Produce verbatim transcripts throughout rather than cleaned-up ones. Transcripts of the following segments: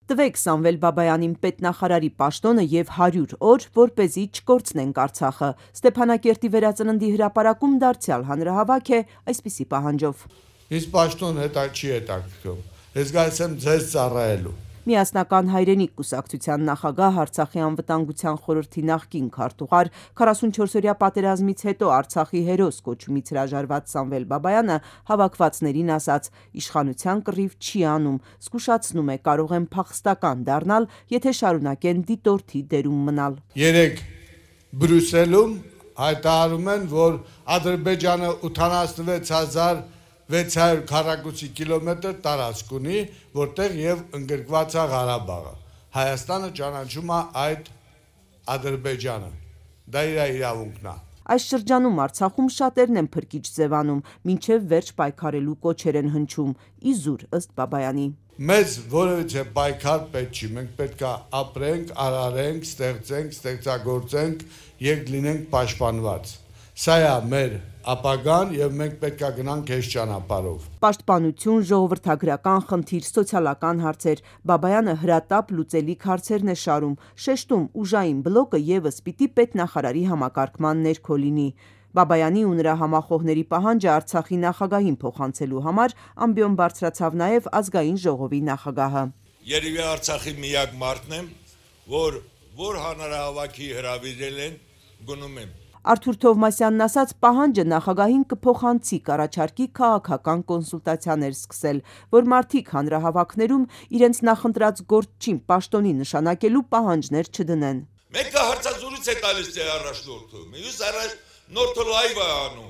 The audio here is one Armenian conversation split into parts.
Տվեք Սամվել Բաբայանին պետնախարարի պաշտոնը և հարյուր օր, որպեսզի չկորցնենք Արցախը։ Ստեփանակերտի վերածննդի հրապարակում դարձյալ հանրահավաք է այսպիսի պահանջով։ Ինձ պաշտոն հետա չի հետաքրքրում, ես գալիս եմ ձեզ ծառայելու։ Միասնական հայրենիք կուսակցության նախագահ, Արցախի անվտանգության խորհրդի նախկին քարտուղար, քառասունչորսօրյա պատերազմից հետո Արցախի հերոս կոչումից հրաժարված Սամվել Բաբայանը հավաքվածներին ասաց. իշխանության կռիվ չի անում, զգուշացնում է, կարող են փախստական դառնալ, եթե շարունակեն դիտորդի դերում մնալ։ Երեկ Բրյուսելում հայտարարում են, որ Ադրբեջանը ութանասունվեց հազար վեց հարյուր քառակուսի կիլոմետր տարածք ունի, որտեղ եւ ընդգրկված է Ղարաբաղը։ Հայաստանը ճանաչում է այդ Ադրբեջանը։ Դա իր իրավունքն է։ Այս շրջանում Արցախում շատերն են փրկիչ ձևանում, մինչև վերջ պայքարելու կոչեր են հնչում, իզուր ըստ Բաբայանի։ Մեզ որևիցե պայքար պետք չի, մենք պետք է ապրենք, արարենք, ստեղծենք, ստեղծագործենք եւ լինենք պաշտպանված։ Սա է մեր ապագան եւ մենք պետք է գնանք այս ճանապարհով։ Պաշտպանություն, ժողովրդագրական խնդիր, սոցիալական հարցեր, Բաբայանը հրատապ լուծելիք հարցերն է շարում, շեշտում ուժային բլոկը եւս պիտի պետնախարարի համակարգման ներքո լինի։ Բաբայանի ու նրա համախոհների պահանջը Արցախի նախագահին փոխանցելու համար ամբիոն բարձրացավ նաեւ ազգային ժողովի նախագահը։ Երևի Արցախի միակ մարդն եմ, որ որ հանրահավաքի հրավիրել են, գնում եմ։ Արթուր Թովմասյանն ասաց, պահանջը նախագահին կփոխանցի, կառաջարկի քաղաքական կոնսուլտացիաներ սկսել, որ մարդիկ հանրահավաքներում իրենց նախընտրած գործչին պաշտոնի նշանակելու պահանջներ չդնեն։ Մեկը հարցազրույց է տալիս թե առաջնորդը, մյուս առաջնորդը լայվ է անում։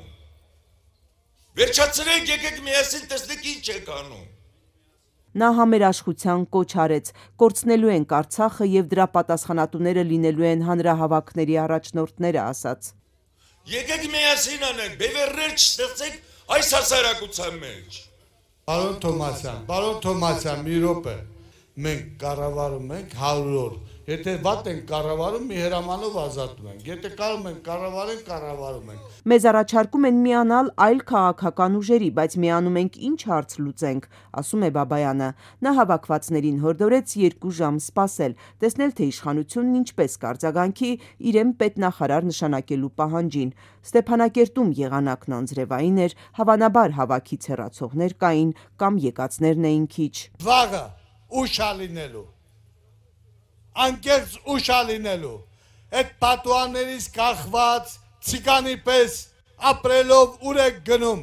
Վերջացրեք, եկեք միասին տեսնեք ինչ եք անում։ Նա համերաշխության կոչ արեց, կորցնելու ենք Արցախը եւ դրա պատասխանատուները լինելու են հանրահավաքների առաջնորդները, ասաց։ Եկեք միասին անենք, բևեռներ չստեղծեք այս հասարակության մեջ։ Պարոն Թոմասյան, պարոն Թոմասյան, մի րոպե, մենք կառավարում ենք հարյուր օր, եթե վատ ենք կառավարում, մի հրամանով ազատում ենք, եթե կարող ենք կառավարենք, կառավարում ենք։ Մեզ առաջարկում են միանալ այլ քաղաքական ուժերի, բայց միանում ենք ինչ հարց լուծենք, ասում է Բաբայանը։ Նա հավաքվածներին հորդորեց երկու ժամ սպասել, տեսնել թե իշխանությունն ինչպես կարձագանքի իրեն պետնախարար նշանակելու պահանջին։ Ստեփանակերտում եղանակն անձրևային էր, հավանաբար հավաքից հեռացողներ կային կամ եկածներն էին քիչ։ Վաղը ուշ ա լինելու։ Անկեղծ ուշ ա լինելու։ Այդ պատուհաններից կախված ցիկանի պես ապրելով ուր եք գնում։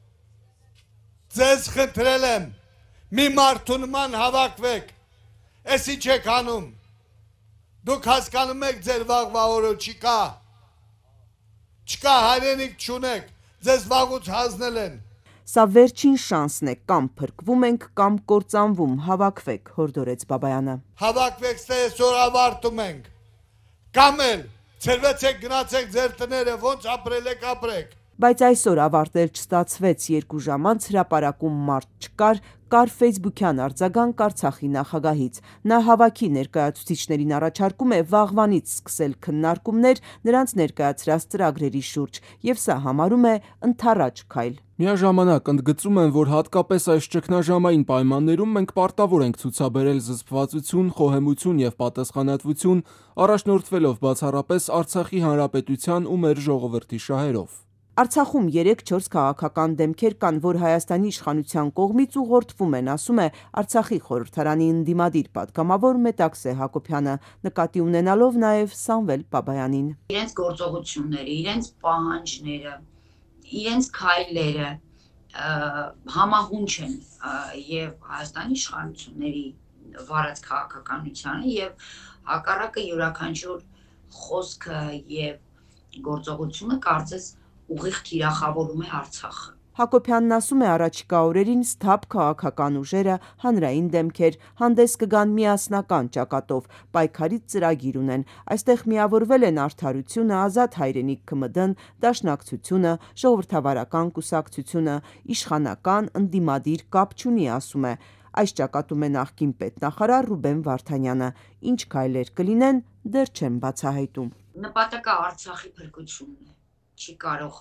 Ձեզ խնդրել եմ, մի մարդու նման հավաքվեք, էս ինչ եք անում։ Դուք հասկանում եք ձեր վաղվա օրը չկա։ Չկա հայրենիք չունեք, ձեզ վաղուց հանձնել են։ Սա վերջին շանսն է, կամ փրկվում ենք, կամ կործանվում, հավաքվեք, հորդորեց Բաբայանը։ Հավաքվեք, թե այսօր ավարտում ենք։ Կամ էլ ցրվեցեք, գնացեք ձեր տները, ոնց ապրել եք, ապրեք։ Բայց այսօր ավարտել չստացվեց, երկու ժամ անց հրապարակում մարդ չկար, կար ֆեյսբուքյան արձագանք Արցախի նախագահից։ Նա հավաքի ներկայացուցիչներին առաջարկում է վաղվանից սկսել քննարկումներ նրանց ներկայացրած ծրագրերի շուրջ, եւ սա համարում է ընդառաջ քայլ։ Միաժամանակ ընդգծում են, որ հատկապես այս ճգնաժամային պայմաններում մենք պարտավոր ենք ցուցաբերել զսպվածություն, խոհեմություն եւ պատասխանատվություն, առաջնորդվելով բացառապես Արցախի հանրապետության ու մեր ժողովրդի շահերով։ Արցախում երեք-չորս քաղաքական դեմքեր կան, որ Հայաստանի իշխանության կողմից ուղղորդվում են, ասում է Արցախի խորհրդարանի ընդդիմադիր պատգամավոր Մետաքսե Հակոբյանը, նկատի ունենալով նաև Սամվել Բաբայանին։ Իրենց գործողությունները, իրենց պահանջները, իրենց քայլերը համահունչ են եւ Հայաստանի իշխանությունների վարած քաղաքականությանը եւ հակառակը յուրաքանչյուր խոսքը եւ գործողությունը կարծես ուղիղ թիրախավորում է Արցախը։ Հակոբյանն ասում է առաջիկա օրերին սթափ քաղաքական ուժերը, հանրային դեմքեր հանդես կգան միասնական ճակատով, պայքարի ծրագիր ունեն։ Այստեղ միավորվել են Արդարությունը, Ազատ հայրենիք ՔՄԴ-ն, Դաշնակցությունը, Ժողովրդավարական կուսակցությունը, իշխանական ընդդիմադիր կապ չունի, ասում է։ Այս ճակատում է նախկին պետնախարար Ռուբեն Վարդանյանը։ Ինչ քայլեր կլինեն, դեռ չեն բացահայտում։ Նպատակը Արցախի փրկությունն է։ Չի կարող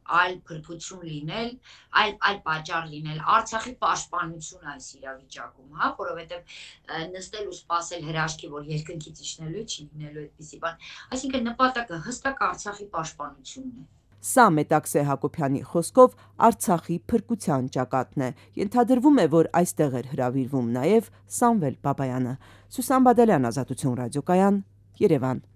այլ փրկություն լինել, այլ այլ պատճառ լինել, Արցախի պաշտպանությունը այս իրավիճակում, հա, որովհետև նստել ու սպասել հրաշքի, որ երկնքից իջնելու չի լինելու այդպիսի բան, այսինքն նպատակը հստակ Արցախի պաշտպանությունն է։ Սա Մետաքսե Հակոբյանի խոսքով Արցախի փրկության ճակատն է։ Ենթադրվում է, որ այստեղ էր հրավիրվում նաև Սամվել Բաբայանը։ Սուսան Բադալյան, Ազատություն ռադիոկայան, Երևան։